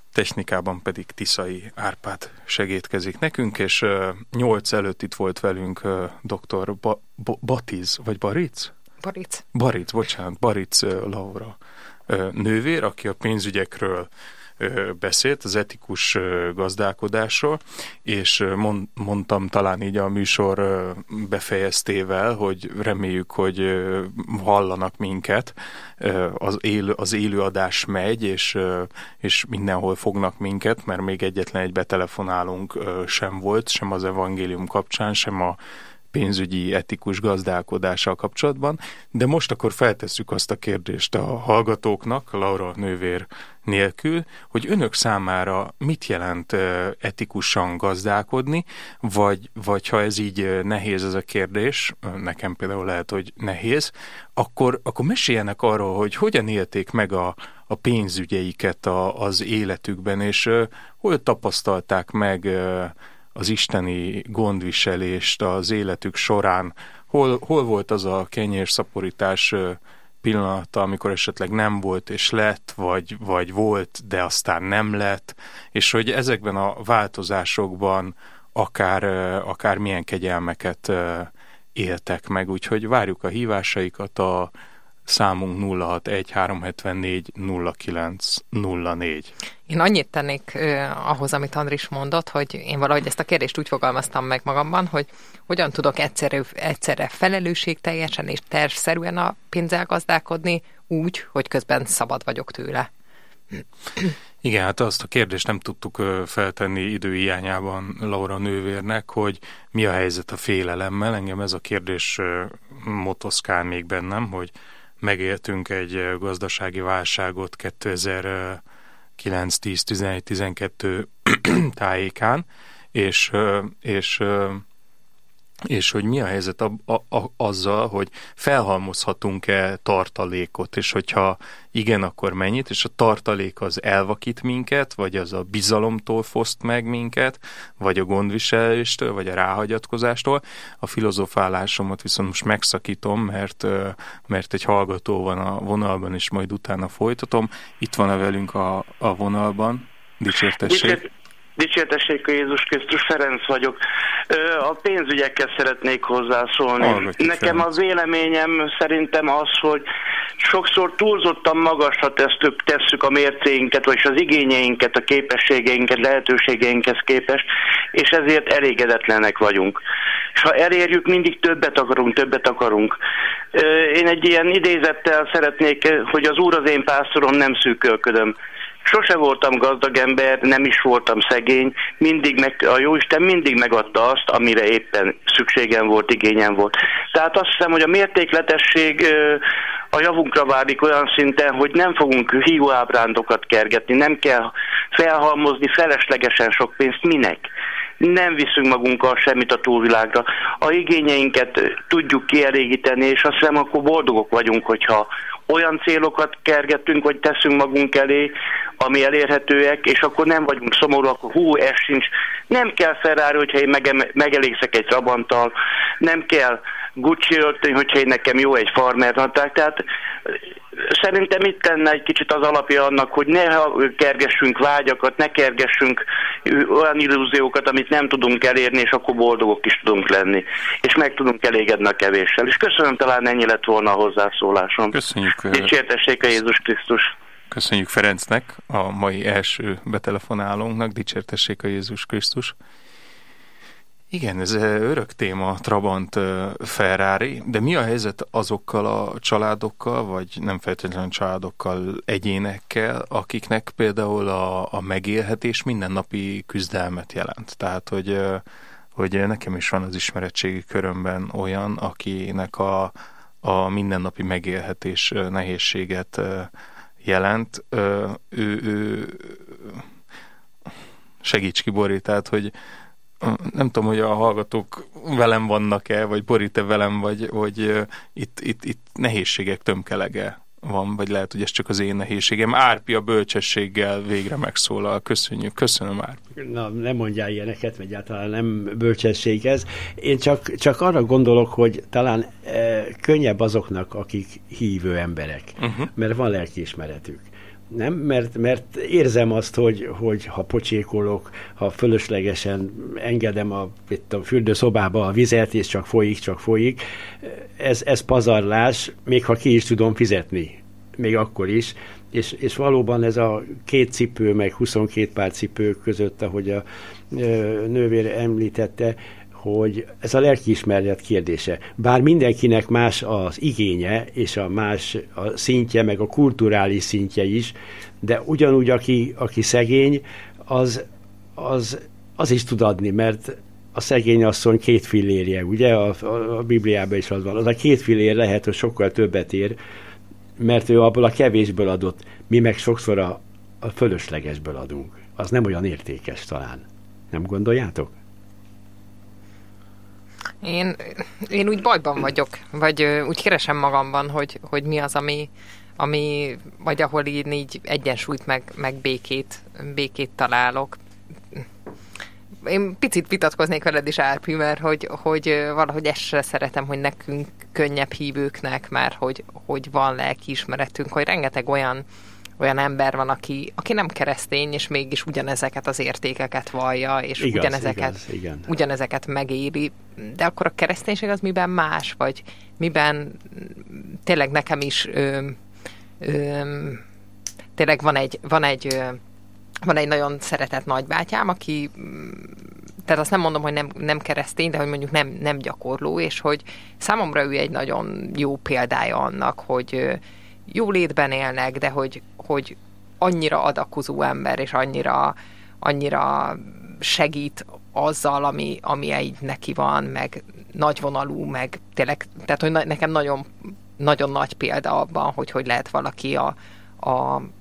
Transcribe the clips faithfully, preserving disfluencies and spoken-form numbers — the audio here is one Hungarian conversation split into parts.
technikában pedig Tiszai Árpád segédkezik nekünk, és nyolc előtt itt volt velünk dr. Ba- Ba- Batiz, vagy Baric? Baric. Baric, bocsánat, Baric Laura nővér, aki a pénzügyekről beszélt, az etikus gazdálkodásról, és mond, mondtam talán így a műsor befejeztével, hogy reméljük, hogy hallanak minket, az élő, az élőadás megy, és, és mindenhol fognak minket, mert még egyetlen egy betelefonálunk sem volt, sem az evangélium kapcsán, sem a pénzügyi etikus gazdálkodással kapcsolatban, de most akkor feltesszük azt a kérdést a hallgatóknak, Laura nővér nélkül, hogy önök számára mit jelent etikusan gazdálkodni, vagy, vagy ha ez így nehéz ez a kérdés, nekem például lehet, hogy nehéz, akkor, akkor meséljenek arról, hogy hogyan élték meg a, a pénzügyeiket a, az életükben, és hol tapasztalták meg az isteni gondviselést az életük során, hol, hol volt az a kenyérszaporítás pillanata, amikor esetleg nem volt és lett, vagy, vagy volt, de aztán nem lett, és hogy ezekben a változásokban akár, akár milyen kegyelmeket éltek meg, úgyhogy várjuk a hívásaikat, a számunk nulla hat egy három hetvennégy nulla kilenc nulla négy. Én annyit tennék eh, ahhoz, amit Andris mondott, hogy én valahogy ezt a kérdést úgy fogalmaztam meg magamban, hogy hogyan tudok egyszerre, egyszerre felelősségteljesen és tervszerűen a pénzzel gazdálkodni úgy, hogy közben szabad vagyok tőle. Igen, hát azt a kérdést nem tudtuk feltenni időhiányában Laura nővérnek, hogy mi a helyzet a félelemmel. Engem ez a kérdés motoszkál még bennem, hogy megéltünk egy gazdasági válságot kétezer-kilenc, tíz, tizenegy, tizenkettő tájékán, és, és, és hogy mi a helyzet a, a, a, azzal, hogy felhalmozhatunk-e tartalékot, és hogyha igen, akkor mennyit, és a tartalék az elvakít minket, vagy az a bizalomtól foszt meg minket, vagy a gondviseléstől, vagy a ráhagyatkozástól. A filozofálásomat viszont most megszakítom, mert, mert egy hallgató van a vonalban, és majd utána folytatom. Itt van a velünk a, a vonalban. Dicsértessék. Dicsértessék a Jézus Krisztus, Ferenc vagyok. A pénzügyekkel szeretnék hozzászólni. Hallgatjuk, Nekem Ferenc. a véleményem szerintem az, hogy sokszor túlzottan magasra tesszük, tesszük a mércéinket, vagyis az igényeinket, a képességeinket, lehetőségeinkhez képest, és ezért elégedetlenek vagyunk. És ha elérjük, mindig többet akarunk, többet akarunk. Én egy ilyen idézettel szeretnék, hogy az Úr az én pásztorom, nem szűkölködöm. Sose voltam gazdag ember, nem is voltam szegény, mindig meg, a Jóisten mindig megadta azt, amire éppen szükségem volt, igényem volt. Tehát azt hiszem, hogy a mértékletesség a javunkra válik olyan szinten, hogy nem fogunk hiúábrándokat kergetni, nem kell felhalmozni feleslegesen sok pénzt, minek? Nem viszünk magunkkal semmit a túlvilágra. A igényeinket tudjuk kielégíteni, és azt hiszem, akkor boldogok vagyunk, hogyha olyan célokat kergetünk, vagy teszünk magunk elé, ami elérhetőek, és akkor nem vagyunk szomorúak, akkor hú, ez sincs. Nem kell Ferrari, hogyha én mege- megelégszek egy Trabanttal, nem kell Gucci öltöny, hogyha én nekem jó egy farmer nadrág. Tehát szerintem itt lenne egy kicsit az alapja annak, hogy ne kergessünk vágyakat, ne kergessünk olyan illúziókat, amit nem tudunk elérni, és akkor boldogok is tudunk lenni. És meg tudunk elégedni a kevéssel. És köszönöm, talán ennyi lett volna a hozzászólásom. Köszönjük. Dicsértessék a Jézus Krisztus. Köszönjük Ferencnek, a mai első betelefonálónknak, dicsértessék a Jézus Krisztus. Igen, ez örök téma, Trabant, Ferrari, de mi a helyzet azokkal a családokkal, vagy nem feltétlenül családokkal, egyénekkel, akiknek például a, a megélhetés mindennapi küzdelmet jelent? Tehát, hogy, hogy nekem is van az ismeretségi körömben olyan, akinek a, a mindennapi megélhetés nehézséget jelent. Ő, ő, segíts ki, Bori, tehát, hogy nem tudom, hogy a hallgatók velem vannak-e, vagy Bori, te velem, vagy hogy uh, itt, itt, itt nehézségek tömkelege van, vagy lehet, hogy ez csak az én nehézségem. Árpi a bölcsességgel végre megszólal. Köszönjük. Köszönöm, Árpi. Na, nem mondjál ilyeneket, mert egyáltalán nem bölcsesség ez. Én csak, csak arra gondolok, hogy talán e, könnyebb azoknak, akik hívő emberek, uh-huh. mert van lelkiismeretük. Nem? Mert, mert érzem azt, hogy, hogy ha pocsékolok, ha fölöslegesen engedem a, itt a fürdőszobába a vizet, és csak folyik, csak folyik, ez, ez pazarlás, még ha ki is tudom fizetni, még akkor is. És, és valóban ez a két cipő, meg huszonkét pár cipő között, ahogy a nővér említette, hogy ez a lelkiismeret kérdése. Bár mindenkinek más az igénye, és a más a szintje, meg a kulturális szintje is, de ugyanúgy, aki, aki szegény, az, az, az is tud adni, mert a szegény asszony két fillérje, ugye? A, a, a Bibliában is az van. Az a két fillér lehet, hogy sokkal többet ér, mert ő abból a kevésből adott. Mi meg sokszor a, a fölöslegesből adunk. Az nem olyan értékes talán. Nem gondoljátok? Én, én úgy bajban vagyok, vagy ö, úgy keresem magamban, hogy, hogy mi az, ami, ami vagy ahol én így egyensúlyt meg, meg békét, békét találok. Én picit vitatkoznék veled is, Árpi, mert hogy, hogy valahogy ezt se szeretem, hogy nekünk könnyebb hívőknek, mert hogy, hogy van lelkiismeretünk, hogy rengeteg olyan olyan ember van, aki, aki nem keresztény, és mégis ugyanezeket az értékeket vallja, és igaz, ugyanezeket, igaz, igen. ugyanezeket megéri. De akkor a kereszténység az miben más? Vagy miben tényleg nekem is ö, ö, tényleg van egy, van egy, ö, van egy nagyon szeretett nagybátyám, aki, tehát azt nem mondom, hogy nem, nem keresztény, de hogy mondjuk nem, nem gyakorló, és hogy számomra ő egy nagyon jó példája annak, hogy jó létben élnek, de hogy, hogy annyira adakozó ember, és annyira, annyira segít azzal, ami, ami egy neki van, meg nagyvonalú, meg tényleg, tehát hogy nekem nagyon, nagyon nagy példa abban, hogy hogy lehet valaki a, a,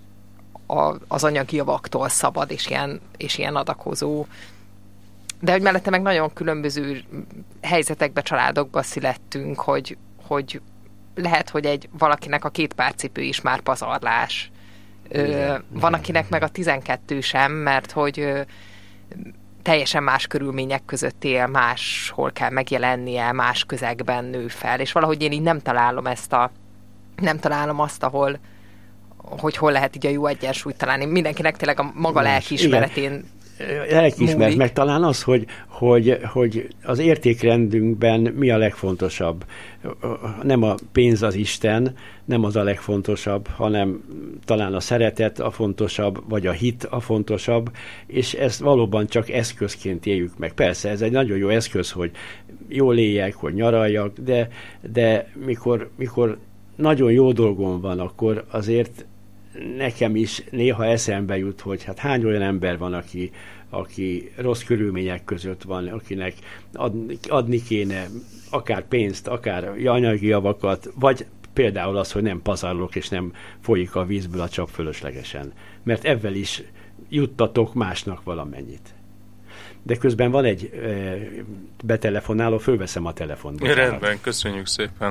a, az anyagi javaktól szabad, és ilyen, és ilyen adakozó. De hogy mellette meg nagyon különböző helyzetekbe, családokba születtünk, hogy, hogy lehet, hogy egy valakinek a két pár cipő is már pazarlás. Ö, van, akinek meg a tizenkettő sem, mert hogy ö, teljesen más körülmények között él, máshol kell megjelennie, más közegben nő fel, és valahogy én így nem találom ezt a, nem találom azt, ahol, hogy hol lehet így a jó egyensúlyt találni. Mindenkinek tényleg a maga lelkiismeretén lelkiismeret, meg talán az, hogy, hogy, hogy az értékrendünkben mi a legfontosabb. Nem a pénz az Isten, nem az a legfontosabb, hanem talán a szeretet a fontosabb, vagy a hit a fontosabb, és ezt valóban csak eszközként éljük meg. Persze, ez egy nagyon jó eszköz, hogy jól éljek, hogy nyaraljak, de, de mikor, mikor nagyon jó dolgom van, akkor azért nekem is néha eszembe jut, hogy hát hány olyan ember van, aki, aki rossz körülmények között van, akinek adni, adni kéne akár pénzt, akár anyagi javakat, vagy például az, hogy nem pazarlok, és nem folyik a vízből a csap fölöslegesen. Mert ezzel is juttatok másnak valamennyit. De közben van egy e, betelefonáló, fölveszem a telefont. Rendben, köszönjük szépen.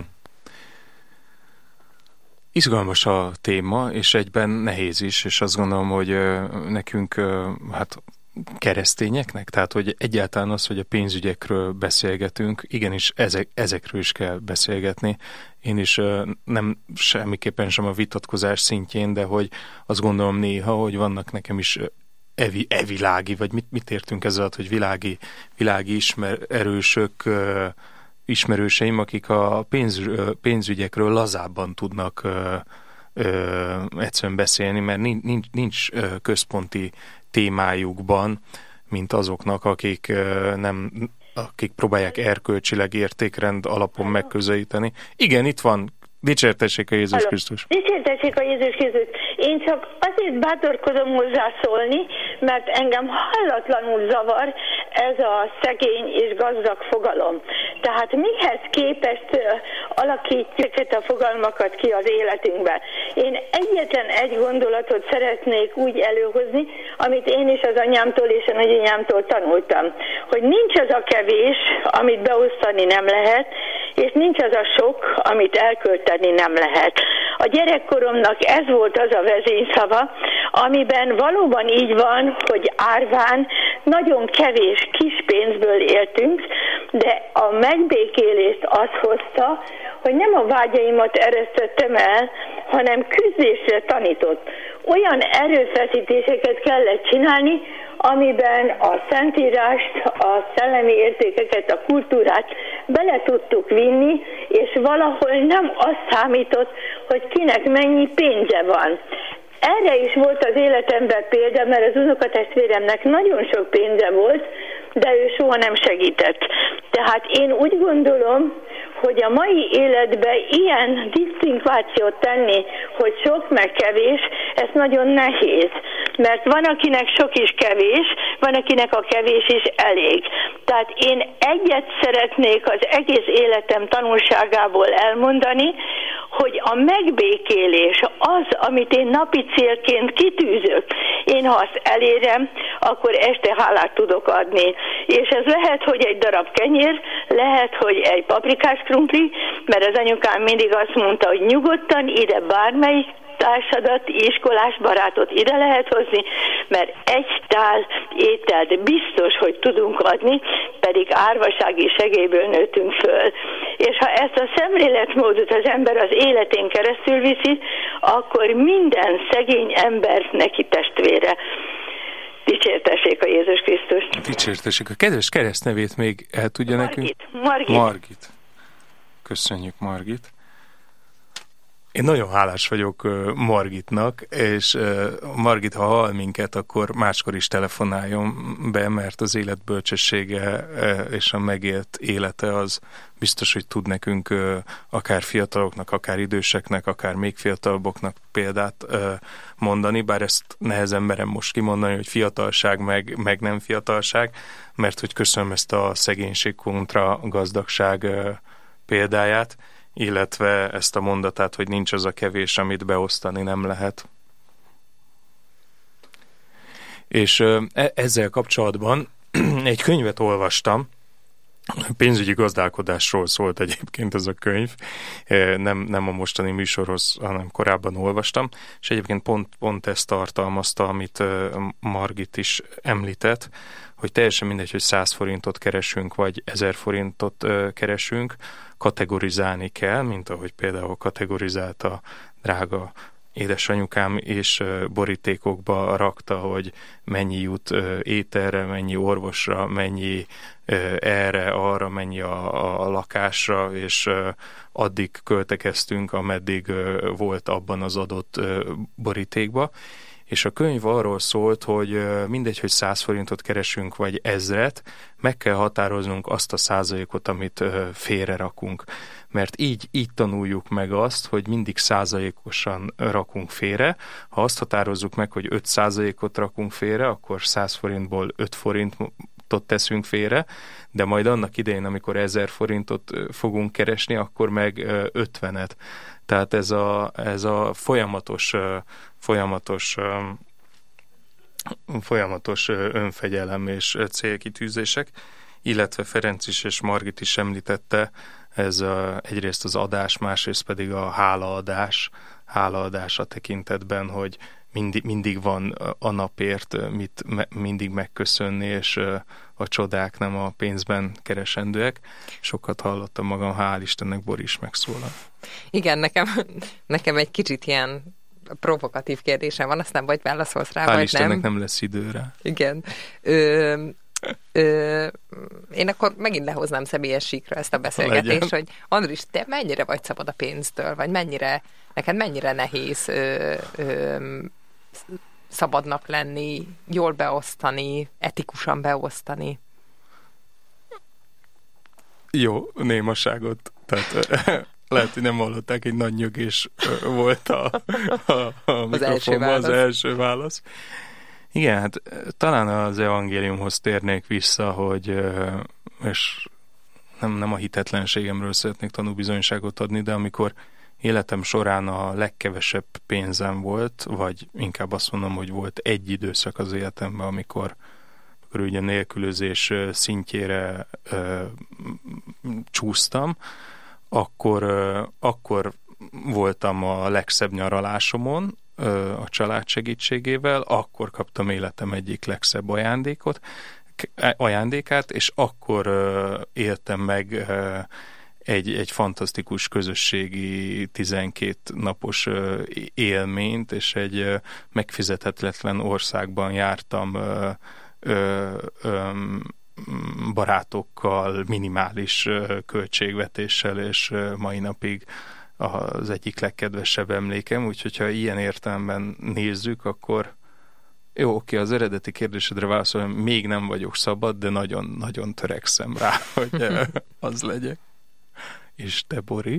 Izgalmas a téma, és egyben nehéz is, és azt gondolom, hogy nekünk, hát keresztényeknek, tehát hogy egyáltalán az, hogy a pénzügyekről beszélgetünk, igenis ezek, ezekről is kell beszélgetni. Én is nem semmiképpen sem a vitatkozás szintjén, de hogy azt gondolom néha, hogy vannak nekem is evi, evilági, vagy mit, mit értünk ezzel, hogy világi, világi ismerősök, ismerőseim, akik a pénz, pénzügyekről lazábban tudnak ö, ö, egyszerűen beszélni, mert nincs, nincs központi témájukban, mint azoknak, akik ö, nem, akik próbálják erkölcsileg értékrend alapon megközelíteni. Igen, itt van. Dicsértessék a Jézus Krisztus. Dicsértessék a Jézus Krisztus. Én csak azért bátorkodom hozzászólni, mert engem hallatlanul zavar ez a szegény és gazdag fogalom. Tehát mihez képest alakítjuk ezeket a fogalmakat ki az életünkben? Én egyetlen egy gondolatot szeretnék úgy előhozni, amit én is az anyámtól és a nagyanyámtól tanultam, hogy nincs az a kevés, amit beosztani nem lehet, és nincs az a sok, amit elkölteni nem lehet. A gyerekkoromnak ez volt az a vezényszava, amiben valóban így van, hogy árván nagyon kevés kis pénzből éltünk, de a megbékélést az hozta, hogy nem a vágyaimat eresztettem el, hanem küzdésre tanított. olyan erőfeszítéseket kellett csinálni, amiben a szentírást, a szellemi értékeket, a kultúrát bele tudtuk vinni, és valahol nem az számított, hogy kinek mennyi pénze van. Erre is volt az életemben példa, mert az unokatestvéremnek nagyon sok pénze volt, de ő soha nem segített. Tehát én úgy gondolom, hogy a mai életben ilyen disztinkvációt tenni, hogy sok meg kevés, ez nagyon nehéz. Mert van, akinek sok is kevés, van, akinek a kevés is elég. Tehát én egyet szeretnék az egész életem tanulságából elmondani, hogy a megbékélés az, amit én napi célként kitűzök. Én ha azt elérem, akkor este hálát tudok adni. És ez lehet, hogy egy darab kenyér, lehet, hogy egy paprikás krumpli, mert az anyukám mindig azt mondta, hogy nyugodtan ide bármelyik társadat, iskolás barátot ide lehet hozni, mert egy tál ételt biztos, hogy tudunk adni, pedig árvasági segélyből nőttünk föl. És ha ezt a szemléletmódot az ember az életén keresztül viszi, akkor minden szegény ember neki testvére. Dicsértessék a Jézus Krisztus. Dicsértessék. A kedves keresztnevét még el tudja Margit, nekünk? Margit. Margit. Köszönjük, Margit. Én nagyon hálás vagyok Margitnak, és Margit, ha hall minket, akkor máskor is telefonáljon be, mert az élet bölcsessége és a megélt élete az biztos, hogy tud nekünk akár fiataloknak, akár időseknek, akár még fiatalabboknak példát mondani, bár ezt nehezen merem most kimondani, hogy fiatalság meg, meg nem fiatalság, mert hogy köszönöm ezt a szegénység kontra gazdagság példáját, illetve ezt a mondatát, hogy nincs az a kevés, amit beosztani nem lehet. És e- ezzel kapcsolatban egy könyvet olvastam, pénzügyi gazdálkodásról szólt egyébként ez a könyv, nem, nem a mostani műsorhoz, hanem korábban olvastam, és egyébként pont, pont ezt tartalmazta, amit Margit is említett, hogy teljesen mindegy, hogy száz forintot keresünk, vagy ezer forintot keresünk, kategorizálni kell, mint ahogy például kategorizált a drága édesanyukám, és borítékokba rakta, hogy mennyi jut ételre, mennyi orvosra, mennyi erre, arra, mennyi a, a lakásra, és addig költekeztünk, ameddig volt abban az adott borítékba. És a könyv arról szólt, hogy mindegy, hogy száz forintot keresünk, vagy ezret, meg kell határoznunk azt a százalékot, amit félre rakunk. Mert így, így tanuljuk meg azt, hogy mindig százalékosan rakunk félre. Ha azt határozzuk meg, hogy öt százalékot rakunk félre, akkor száz forintból öt forintot teszünk félre, de majd annak idején, amikor ezer forintot fogunk keresni, akkor meg ötvenet. Tehát ez a, ez a folyamatos, folyamatos, folyamatos önfegyelem és célkitűzések, illetve Ferenc is és Margit is említette, ez a, egyrészt az adás, másrészt pedig a hálaadás, hálaadás a tekintetben, hogy mindig, mindig van a napért mit me, mindig megköszönni, és a csodák nem a pénzben keresendőek. Sokat hallottam magam, hál' Istennek Bori is megszólal. Igen, nekem, nekem egy kicsit ilyen provokatív kérdésem van, aztán vagy válaszolsz rá, hál' vagy Istennek nem. nem lesz idő rá. Igen. Ö, ö, én akkor megint lehoznám személyes síkra ezt a beszélgetést, Legyen. Hogy Andris, te mennyire vagy szabad a pénztől, vagy mennyire, neked mennyire nehéz ö, ö, szabadnak lenni, jól beosztani, etikusan beosztani? Jó, némaságot. Tehát lehet, hogy nem hallották, egy nagy nyögés volt a, a, a mikrofonban az első válasz. Igen, hát talán az evangéliumhoz térnék vissza, hogy és nem, nem a hitetlenségemről szeretnék tanúbizonyságot adni, de amikor életem során a legkevesebb pénzem volt, vagy inkább azt mondom, hogy volt egy időszak az életemben, amikor, amikor ugye nélkülözés szintjére ö, csúsztam, akkor, ö, akkor voltam a legszebb nyaralásomon ö, a család segítségével, akkor kaptam életem egyik legszebb ajándékot, ajándékát, és akkor ö, éltem meg ö, egy, egy fantasztikus közösségi tizenkét napos élményt, és egy megfizethetetlen országban jártam barátokkal, minimális költségvetéssel, és mai napig az egyik legkedvesebb emlékem, úgyhogy ha ilyen értelemben nézzük, akkor jó, oké, az eredeti kérdésedre válaszolom, még nem vagyok szabad, de nagyon-nagyon törekszem rá, hogy az legyek. És te, Bori?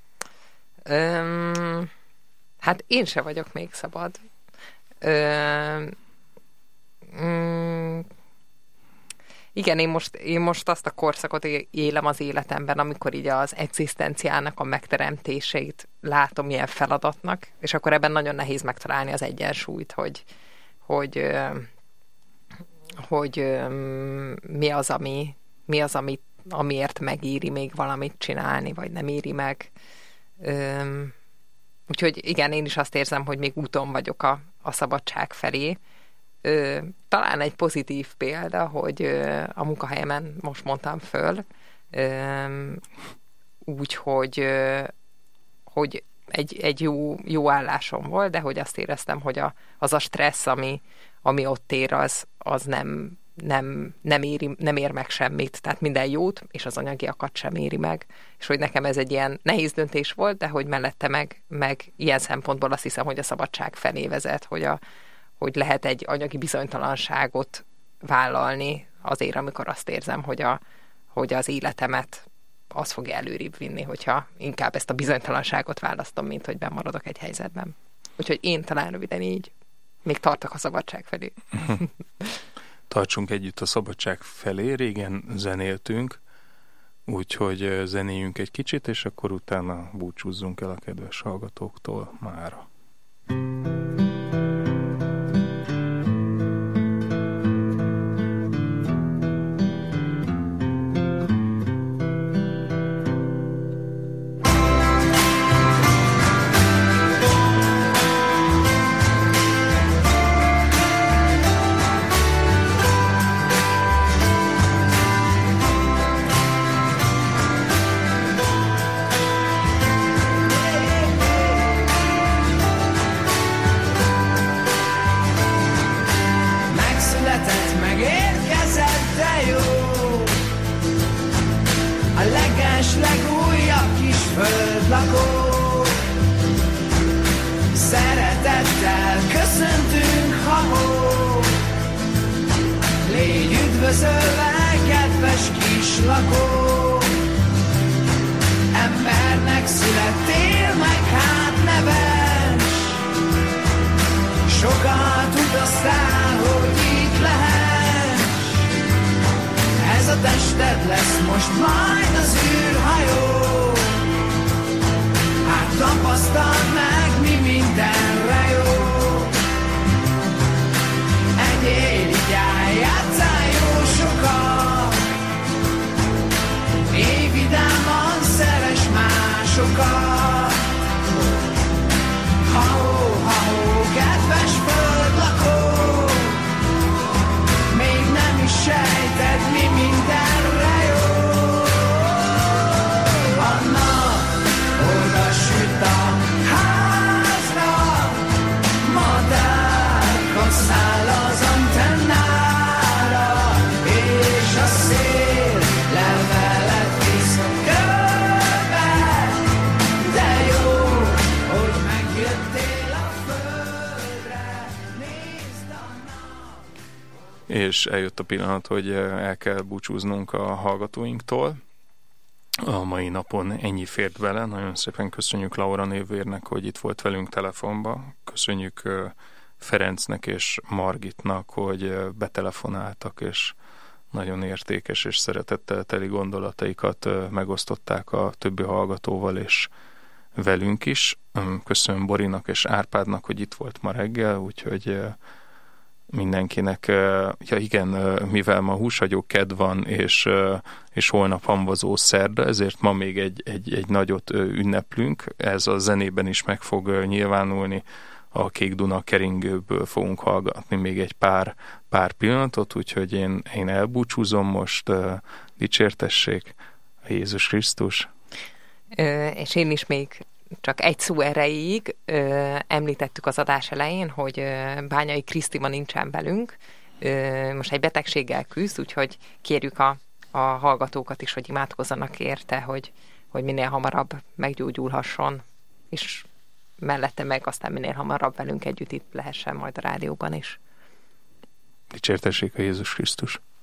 Um, hát én se vagyok még szabad. Um, um, igen, én most, én most azt a korszakot élem az életemben, amikor így az egzisztenciának a megteremtését látom ilyen feladatnak, és akkor ebben nagyon nehéz megtalálni az egyensúlyt, hogy, hogy, hogy mi az, ami, mi az, amit, amiért megéri még valamit csinálni, vagy nem éri meg. Úgyhogy igen, én is azt érzem, hogy még úton vagyok a, a szabadság felé. Ö, talán egy pozitív példa, hogy ö, a munkahelyemen most mondtam föl, ö, úgy, hogy, ö, hogy egy, egy jó, jó állásom volt, de hogy azt éreztem, hogy a, az a stressz, ami, ami ott ér, az, az nem, nem, nem, éri, nem ér meg semmit. Tehát minden jót, és az anyagiakat sem éri meg. És hogy nekem ez egy ilyen nehéz döntés volt, de hogy mellette meg, meg ilyen szempontból azt hiszem, hogy a szabadság felé vezet, hogy a hogy lehet egy anyagi bizonytalanságot vállalni azért, amikor azt érzem, hogy, a, hogy az életemet az fogja előrébb vinni, hogyha inkább ezt a bizonytalanságot választom, mint hogy bemaradok egy helyzetben. Úgyhogy én talán röviden így még tartok a szabadság felé. Tartsunk együtt a szabadság felé. Régen zenéltünk, úgyhogy zenéljünk egy kicsit, és akkor utána búcsúzzunk el a kedves hallgatóktól mára. És eljött a pillanat, hogy el kell búcsúznunk a hallgatóinktól. A mai napon ennyi fért bele. Nagyon szépen köszönjük Laura Nővérnek, hogy itt volt velünk telefonba. Köszönjük Ferencnek és Margitnak, hogy betelefonáltak, és nagyon értékes és szeretettel teli gondolataikat megosztották a többi hallgatóval és velünk is. Köszönöm Borinak és Árpádnak, hogy itt volt ma reggel, úgyhogy mindenkinek, ja igen, mivel ma húshagyó kedd van, és, és holnap hamvazó szerda, ezért ma még egy, egy, egy nagyot ünneplünk. Ez a zenében is meg fog nyilvánulni. A Kék Duna keringőből fogunk hallgatni még egy pár, pár pillanatot, úgyhogy én, én elbúcsúzom most, dicsértessék a Jézus Krisztus. és én is még csak egy szó erejéig említettük az adás elején, hogy Bányai Krisztina nincsen velünk, most egy betegséggel küzd, úgyhogy kérjük a, a hallgatókat is, hogy imádkozzanak érte, hogy, hogy minél hamarabb meggyógyulhasson, és mellette meg aztán minél hamarabb velünk együtt itt lehessen majd a rádióban is. Dicsértessék a Jézus Krisztus!